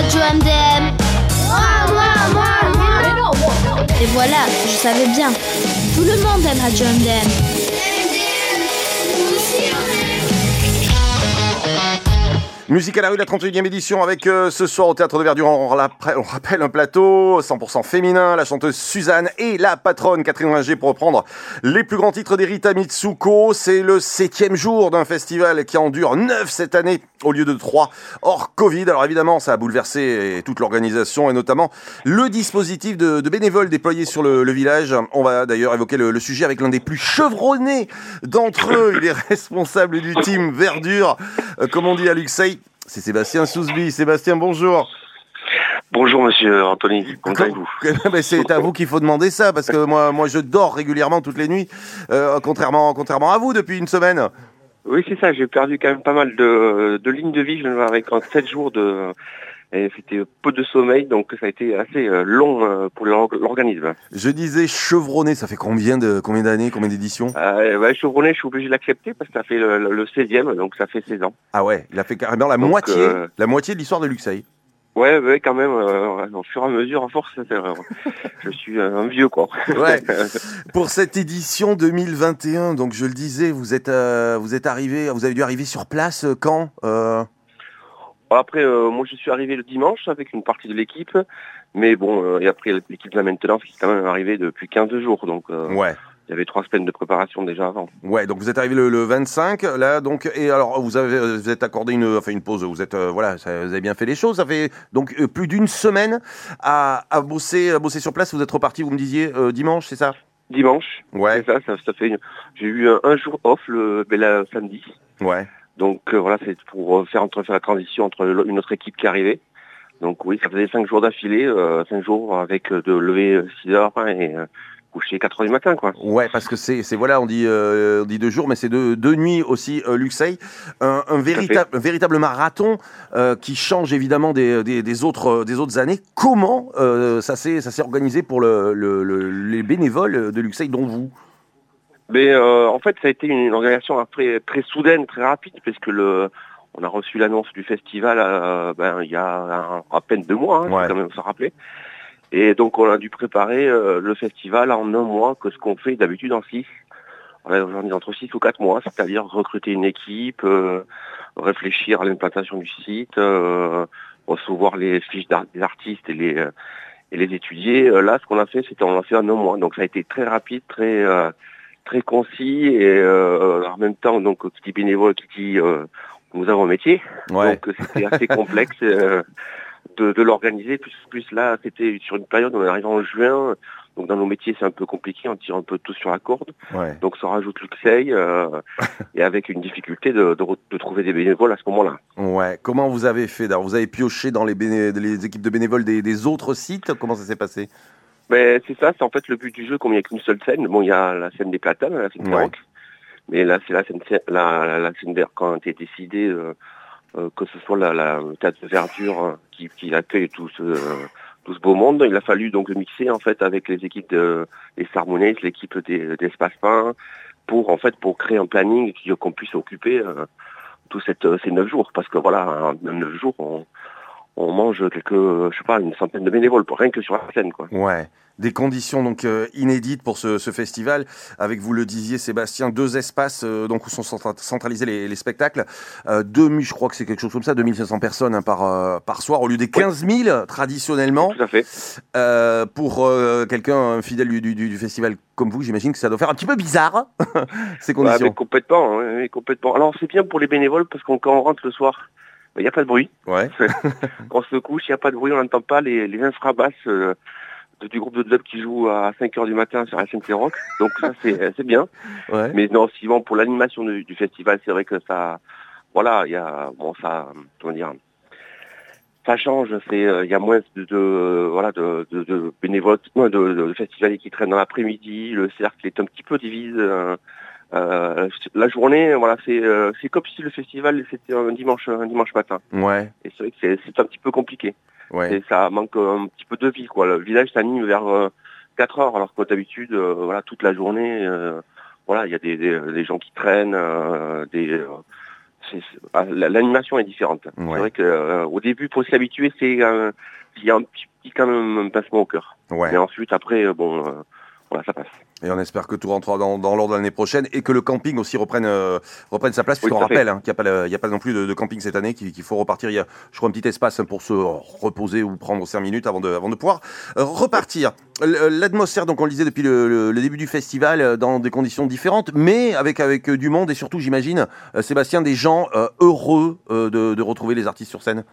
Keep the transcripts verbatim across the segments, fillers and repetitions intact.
Radio M D M. Moi, moi, moi, moi. Mais non, moi, non. Et voilà, je savais bien. Tout le monde aime Radio M D M. M D M, nous aussi on aime. Musique à la rue, la trente et unième édition avec euh, ce soir au Théâtre de Verdure, on, on rappelle un plateau cent pour cent féminin, la chanteuse Suzanne et la patronne Catherine Ringer pour reprendre les plus grands titres d'Erita Mitsuko. C'est le septième jour d'un festival qui en dure neuf cette année au lieu de trois hors Covid. Alors évidemment, ça a bouleversé toute l'organisation et notamment le dispositif de, de bénévoles déployés sur le, le village. On va d'ailleurs évoquer le, le sujet avec l'un des plus chevronnés d'entre eux. Il est responsable du team Verdure, euh, comme on dit à Luxeuil. C'est Sébastien Sousby. Sébastien, bonjour. Bonjour monsieur Anthony, comment allez-vous? C'est à vous qu'il faut demander ça, parce que moi, moi je dors régulièrement toutes les nuits, euh, contrairement, contrairement à vous depuis une semaine. Oui, c'est ça, j'ai perdu quand même pas mal de, de lignes de vie, je avec sept jours de... Et c'était peu de sommeil, donc ça a été assez long pour l'organisme. Je disais chevronné, ça fait combien de combien d'années, combien d'éditions? euh, ouais, Chevronné, je suis obligé de l'accepter parce que ça fait le, le seizième, donc ça fait seize ans. Ah ouais, il a fait carrément la donc, moitié, euh... la moitié de l'histoire de Luxeuil. Ouais, ouais, quand même, euh, au fur et à mesure, à force, euh, je suis un vieux, quoi. Ouais. Pour cette édition deux mille vingt et un, donc je le disais, vous êtes, euh, vous êtes arrivé, vous avez dû arriver sur place euh, quand euh... Après, euh, moi, je suis arrivé le dimanche avec une partie de l'équipe, mais bon, euh, et après l'équipe de la maintenance qui est quand même arrivée depuis quinze jours, donc. Euh, ouais. Il y avait trois semaines de préparation déjà avant. Ouais, donc vous êtes arrivé le, le vingt-cinq, là, donc, et alors vous avez, vous êtes accordé une, enfin une pause. Vous êtes, euh, voilà, ça, vous avez bien fait les choses. Ça fait donc euh, plus d'une semaine à, à bosser, à bosser sur place. Vous êtes reparti, vous me disiez euh, dimanche, c'est ça? Dimanche. Ouais. C'est ça, ça, ça fait. J'ai eu un, un jour off le, ben, là, samedi. Ouais. Donc euh, voilà, c'est pour faire entre faire la transition entre une autre équipe qui arrivait. Donc oui, ça faisait cinq jours d'affilée, euh, cinq jours avec de lever six heures et euh, coucher quatre heures du matin, quoi. Ouais, parce que c'est, c'est voilà, on dit, euh, on dit deux jours, mais c'est deux, deux nuits aussi, euh, Luxeuil. Un, un, véritable, un véritable marathon euh, qui change évidemment des, des, des, autres, des autres années. Comment euh, ça, s'est, ça s'est organisé pour le, le, le, les bénévoles de Luxeuil, dont vous? Mais euh, en fait, ça a été une organisation après très soudaine, très rapide, parce que le, on a reçu l'annonce du festival euh, ben, il y a un, à peine deux mois, hein, ouais. Quand même se rappeler. Et donc on a dû préparer euh, le festival en un mois que ce qu'on fait d'habitude en six. On a aujourd'hui entre six ou quatre mois, c'est-à-dire recruter une équipe, euh, réfléchir à l'implantation du site, euh, recevoir les fiches d'art, des artistes et les, euh, et les étudier. Là, ce qu'on a fait, c'était on l'a fait en un mois. Donc ça a été très rapide, très euh, très concis et euh, en même temps, donc qui dit bénévole, qui dit euh, nous avons un métier. Ouais. Donc c'était assez complexe. Euh, De, de l'organiser, plus, plus là, c'était sur une période, on est arrivé en juin, donc dans nos métiers c'est un peu compliqué, on tire un peu tout sur la corde, ouais. Donc ça rajoute Luxeuil, euh, et avec une difficulté de, de, de trouver des bénévoles à ce moment-là. Ouais. Comment vous avez fait? Alors, vous avez pioché dans les, béné- les équipes de bénévoles des, des autres sites? Comment ça s'est passé? Ben, c'est ça, c'est en fait le but du jeu, comme il n'y a qu'une seule scène. Bon, il y a la scène des platanes, la scène des ouais. rocs, mais là c'est la scène, la, la, la scène verte quand a été décidé... Euh, Euh, que ce soit la, la, le théâtre de Verdure euh, qui, qui accueille tout ce, euh, tout ce beau monde. Il a fallu donc le mixer en fait avec les équipes de, des Sarmonais, l'équipe des, d'Espace Pain, pour en fait pour créer un planning qui, qu'on puisse occuper euh, tous cette, ces neuf jours. Parce que voilà, en neuf jours, on, on mange quelques, je sais pas, une centaine de bénévoles, pour rien que sur la scène, quoi. Ouais. Des conditions donc euh, inédites pour ce, ce festival, avec, vous le disiez Sébastien, deux espaces euh, donc où sont centralisés les, les spectacles, euh, deux mille, je crois que c'est quelque chose comme ça, deux mille cinq cents personnes hein, par, euh, par soir, au lieu des quinze mille oui. traditionnellement. Tout à fait. Euh, pour euh, quelqu'un un fidèle du, du, du festival comme vous, j'imagine que ça doit faire un petit peu bizarre, ces conditions. Ouais, mais complètement, oui, complètement. Alors c'est bien pour les bénévoles, parce que quand on rentre le soir, il n'y a pas de bruit. Ouais. Quand on se couche, il n'y a pas de bruit, on n'entend pas les, les infrabasses euh, du groupe de dub qui joue à cinq heures du matin sur la S N C Rock. Donc ça, c'est, c'est bien. Ouais. Mais non, suivant pour l'animation du, du festival, c'est vrai que ça... Voilà, il y a... Bon, ça... Comment dire... Ça change, c'est il y a moins de, de voilà de, de, de bénévoles, de, de, de festivaliers qui traînent dans l'après-midi, le cercle est un petit peu divisé. Euh, euh, la journée, voilà, c'est euh, c'est comme si le festival c'était un dimanche un dimanche matin. Ouais. Et c'est vrai que c'est, c'est un petit peu compliqué. Ouais. Et ça manque un petit peu de vie, quoi. Le village s'anime vers euh, quatre heures, alors que d'habitude, euh, voilà, toute la journée, euh, voilà, il y a des, des, des gens qui traînent, euh, des euh, c'est, c'est, l'animation est différente. Ouais. C'est vrai qu'au euh, début, pour s'y habituer, c'est euh, il y a un petit, petit quand même un pincement au cœur. Ouais. Mais ensuite, après, euh, bon, euh, voilà, ça passe. Et on espère que tout rentrera dans, dans l'ordre l'année prochaine et que le camping aussi reprenne, euh, reprenne sa place. Puisqu'on oui, rappelle hein, qu'il n'y a, a pas non plus de, de camping cette année, qu'il, qu'il faut repartir. Il y a, je crois, un petit espace pour se reposer ou prendre cinq minutes avant de, avant de pouvoir euh, repartir. L'atmosphère, donc on le disait depuis le, le, le début du festival, dans des conditions différentes, mais avec, avec du monde et surtout, j'imagine, euh, Sébastien, des gens euh, heureux euh, de, de retrouver les artistes sur scène.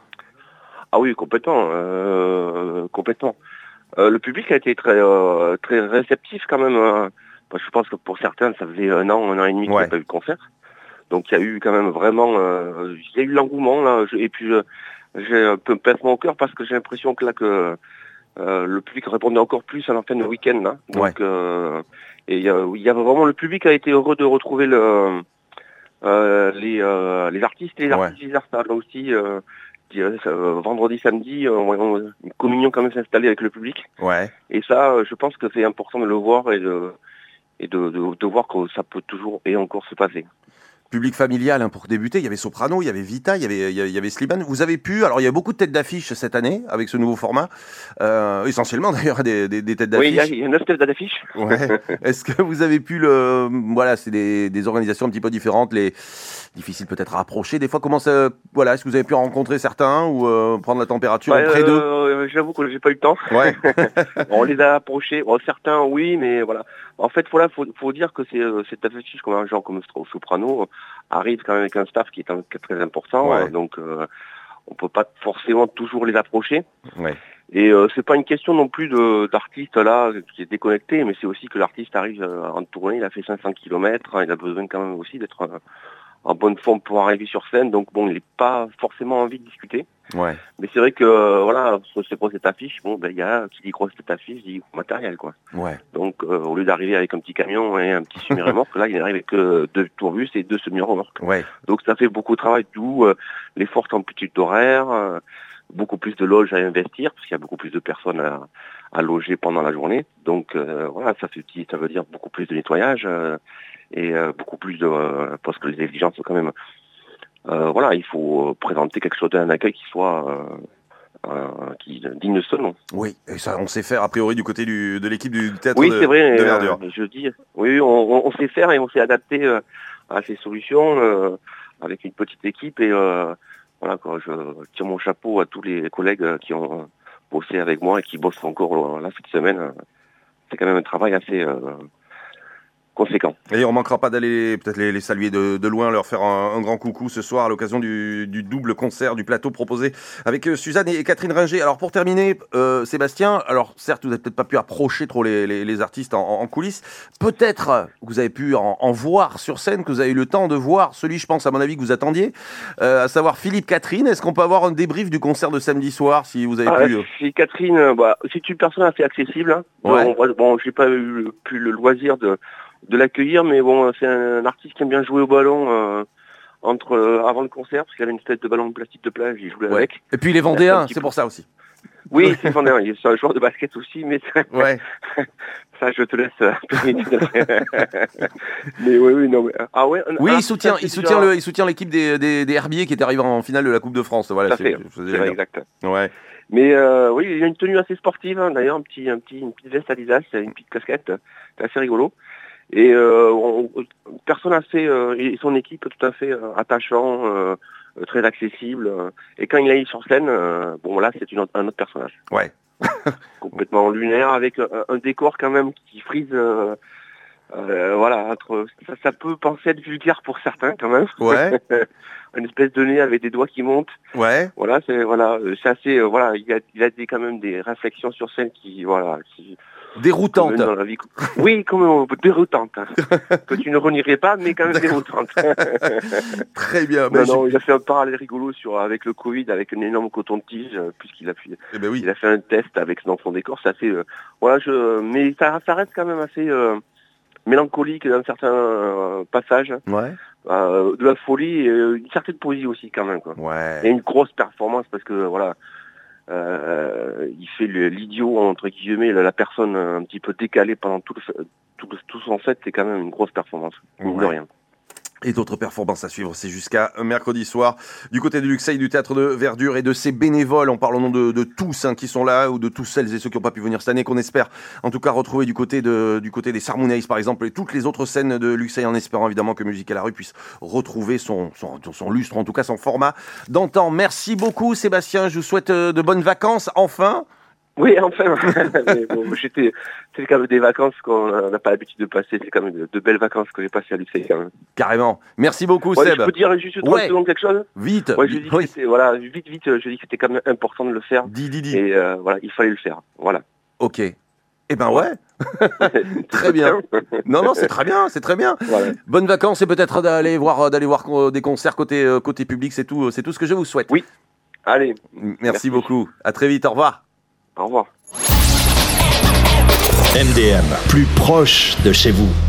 Ah oui, complètement. Euh, complètement. Euh, le public a été très euh, très réceptif quand même. Hein. Je pense que pour certains, ça faisait un an, un an et demi qu'il n'y a pas eu de concert. Donc il y a eu quand même vraiment, euh, il y a eu l'engouement là. Je, et puis je, j'ai un peu pincement au cœur parce que j'ai l'impression que là que euh, le public répondait encore plus à la fin du week-end là. Donc ouais. euh, et il y, a, il y avait vraiment le public a été heureux de retrouver le euh, les euh, les artistes et les artistes ouais. là aussi. Euh, Euh, vendredi, samedi, euh, on, une communion quand même s'installer avec le public. Ouais. Et ça, euh, je pense que c'est important de le voir et de et de, de, de voir que ça peut toujours et encore se passer. Public familial hein, pour débuter, il y avait Soprano, il y avait Vita, il y avait, il y avait Slimane. Vous avez pu, alors il y a beaucoup de têtes d'affiche cette année avec ce nouveau format, euh, essentiellement d'ailleurs des, des, des têtes d'affiche. Oui, il y a neuf têtes d'affiche. Ouais. Est-ce que vous avez pu le, voilà, c'est des, des organisations un petit peu différentes, les difficiles peut-être à approcher. Des fois, comment ça, voilà, est-ce que vous avez pu rencontrer certains ou euh, prendre la température ouais, auprès d'eux? euh, J'avoue que j'ai pas eu le temps. Ouais. On les a approchés. Bon, certains, oui, mais voilà. En fait, voilà, faut, faut dire que c'est cette affiche comme un genre comme Soprano arrive quand même avec un staff qui est, un, qui est très important, ouais. donc euh, on peut pas forcément toujours les approcher. Ouais. Et euh, c'est pas une question non plus de, d'artiste là qui est déconnecté, mais c'est aussi que l'artiste arrive euh, en tournée, il a fait cinq cents kilomètres, hein, il a besoin quand même aussi d'être euh, en bonne forme pour arriver sur scène, donc bon, il n'est pas forcément envie de discuter. Ouais. Mais c'est vrai que euh, voilà, c'est pour cette affiche, bon ben il y a qui dit grosse cette affiche, dit matériel quoi. Ouais. Donc euh, au lieu d'arriver avec un petit camion et un petit semi-remorque, là il arrive avec euh, deux tourbus et deux semi-remorques. Ouais. Donc ça fait beaucoup de travail, d'où euh, les fortes amplitudes d'horaire, euh, beaucoup plus de loges à investir parce qu'il y a beaucoup plus de personnes à, à loger pendant la journée. Donc euh, voilà, ça fait ça veut dire beaucoup plus de nettoyage euh, et euh, beaucoup plus de euh, parce que les exigences sont quand même Euh, voilà, il faut présenter quelque chose d'un accueil qui soit euh, euh, qui digne de ce nom. Oui, et ça, on sait faire a priori du côté du, de l'équipe du théâtre oui, de, c'est vrai, de Verdure. Euh, je dis, oui, on, on sait faire et on s'est adapté euh, à ces solutions euh, avec une petite équipe et euh, voilà quoi. Je tire mon chapeau à tous les collègues qui ont bossé avec moi et qui bossent encore là cette semaine. C'est quand même un travail assez euh, conséquent. Et on manquera pas d'aller peut-être les, les saluer de, de loin, leur faire un, un grand coucou ce soir à l'occasion du, du double concert du plateau proposé avec euh, Suzanne et, et Catherine Ringer. Alors pour terminer, euh, Sébastien, alors certes vous n'avez peut-être pas pu approcher trop les, les, les artistes en, en coulisses, peut-être vous avez pu en, en voir sur scène, que vous avez eu le temps de voir celui, je pense à mon avis, que vous attendiez, euh, à savoir Philippe Catherine. Est-ce qu'on peut avoir un débrief du concert de samedi soir si vous avez ah, pu euh... Si Catherine, bah, c'est une personne assez accessible. Hein. Ouais. Bon, bon, j'ai pas eu plus le loisir de de l'accueillir, mais bon, c'est un artiste qui aime bien jouer au ballon euh, entre euh, avant le concert, parce qu'il avait une tête de ballon de plastique de plage, il jouait ouais. avec. Et puis il est vendéen, c'est peu... pour ça aussi. Oui, c'est vendéen, il est un joueur de basket aussi, mais ouais. ça je te laisse. mais oui, oui, non, mais ah ouais. Oui, il soutient, il soutient le, il soutient l'équipe des, des, des Herbiers qui est arrivée en finale de la Coupe de France. Voilà, c'est, c'est, c'est vrai, exact. Ouais. Mais euh, oui, il a une tenue assez sportive, hein, d'ailleurs, un petit, un petit, une petite veste Adidas, une petite casquette, c'est assez rigolo. Et euh, on, personne assez euh, et son équipe tout à fait euh, attachant, euh, très accessible. Euh, et quand il est sur scène, euh, bon là c'est une autre, un autre personnage. Ouais. Complètement lunaire avec un, un décor quand même qui frise. Euh, euh, voilà, entre, ça, ça peut penser être vulgaire pour certains quand même. Ouais. Une espèce de nez avec des doigts qui montent. Ouais. Voilà, c'est voilà, c'est assez. Euh, voilà, il a, il a des, quand même des réflexions sur scène qui voilà qui. Déroutante. Dans la vie. Oui, quand même, déroutante. Que tu ne renierais pas, mais quand même déroutante. Très bien. Non, non, il a fait un parallèle rigolo sur, avec le Covid, avec un énorme coton-tige, puisqu'il a fait, eh ben oui. il a fait un test avec dans son décor. C'est assez, euh, voilà, je, mais ça, ça reste quand même assez euh, mélancolique dans certains euh, passages. Ouais. Euh, de la folie et euh, une certaine poésie aussi, quand même. Quoi. Ouais. Et une grosse performance parce que, voilà. Euh, il fait le, l'idiot entre guillemets, la, la personne un petit peu décalée pendant tout, le, tout, tout son set, c'est quand même une grosse performance, ouais. de rien. Et d'autres performances à suivre, c'est jusqu'à mercredi soir. Du côté du Luxeuil, du Théâtre de Verdure et de ses bénévoles, on parle au nom de, de tous hein, qui sont là, ou de tous celles et ceux qui n'ont pas pu venir cette année, qu'on espère en tout cas retrouver du côté, de, du côté des Sarmouneis par exemple, et toutes les autres scènes de Luxeuil, en espérant évidemment que Musique à la rue puisse retrouver son, son, son lustre, en tout cas son format d'antan. Merci beaucoup Sébastien, je vous souhaite de bonnes vacances, enfin. Oui, enfin. Mais bon, j'étais, c'est quand même des vacances qu'on n'a pas l'habitude de passer. C'est quand même de, de belles vacances que j'ai passées à Luxeuil quand même. Carrément. Merci beaucoup, ouais, Seb. Je peux dire juste trente ouais. secondes quelque chose. Vite. Ouais, je dis oui. que voilà, vite, vite. Je dis que c'était quand même important de le faire. Dis, dis, dis. Et euh, voilà, il fallait le faire. Voilà. Ok. Eh ben ouais. Très bien. Non, non, c'est très bien, c'est très bien. Voilà. Bonnes vacances et peut-être d'aller voir, d'aller voir des concerts côté côté public. C'est tout, c'est tout ce que je vous souhaite. Oui. Allez. Merci, Merci beaucoup. À très vite. Au revoir. Au revoir. M D M, plus proche de chez vous.